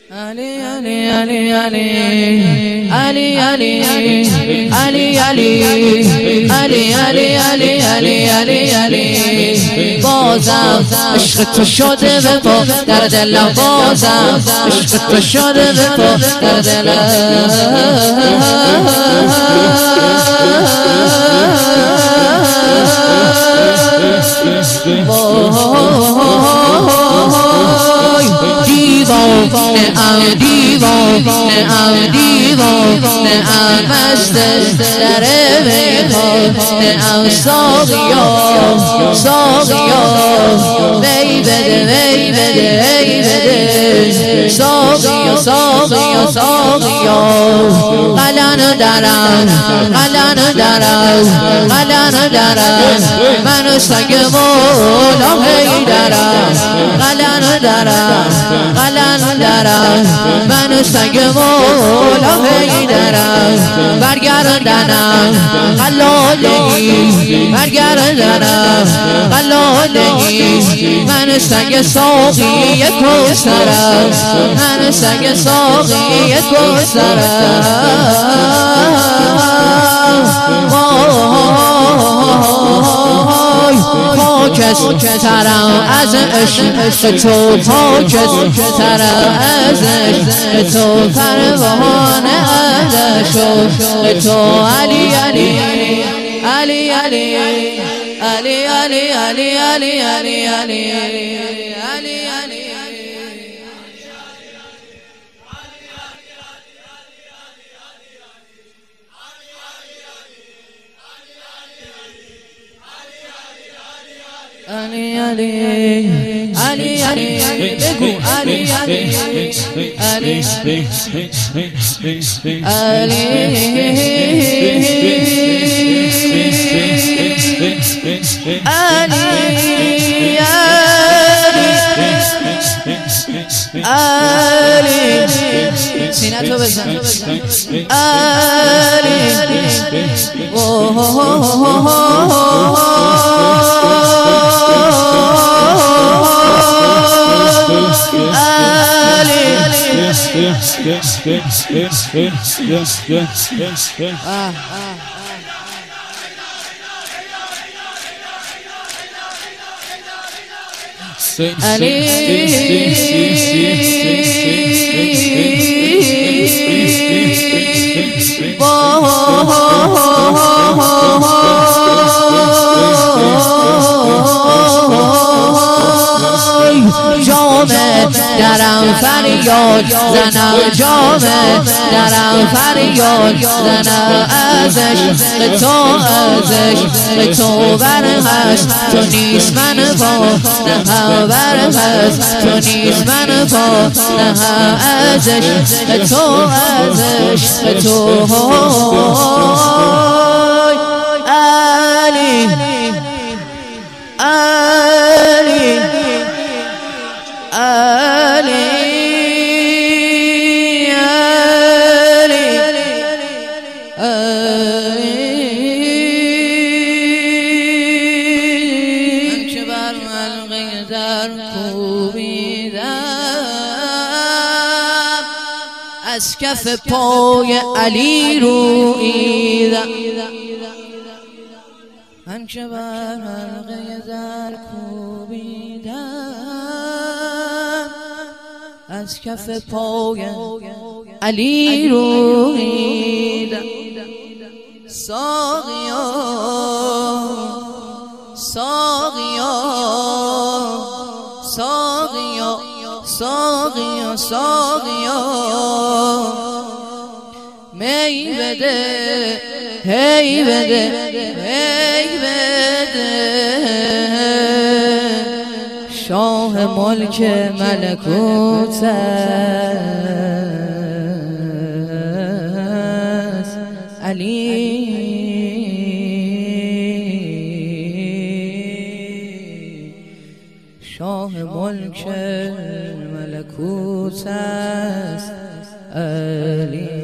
Ali Ali Ali Ali Ali Ali Ali Ali Ali Ali Ali Ali Ali Ali بازم عشق تو شده به پا در دلم بازم عشق تو شده به پا در دلم دیوانه مستش در میخوام ساقیا وی بده ساقیا قلن درم من سگ مولا هیدرم قلن درم من سگ مولا هیدرم برگردنم قلالگی من سگ ساقی کوثرم من سگ ساقی پاکست ترم از عشق تو پاکست ترم از عشق تو پروانه از عشق تو علی علی علی علی علی علی علی علی علی علی علی Ali Ali Ali Ali begu Ali Ali Ali Ali Ali سینتو بزن Ali درم فریاد زنم جامه درم فریاد زنم از عشق تو برهست تو نیست من با نه برهست تو نیست من با نه از عشق تو علی علی از کف پای علی رویدم من که بر حلقه در کوبیدم از کف پای علی رویدم ساقیا ساقیا ساقیا ساقیا ساقیا می بده هی بده هی بده شاه ملک ملکوت است علی شاه ملک ملکوت است علی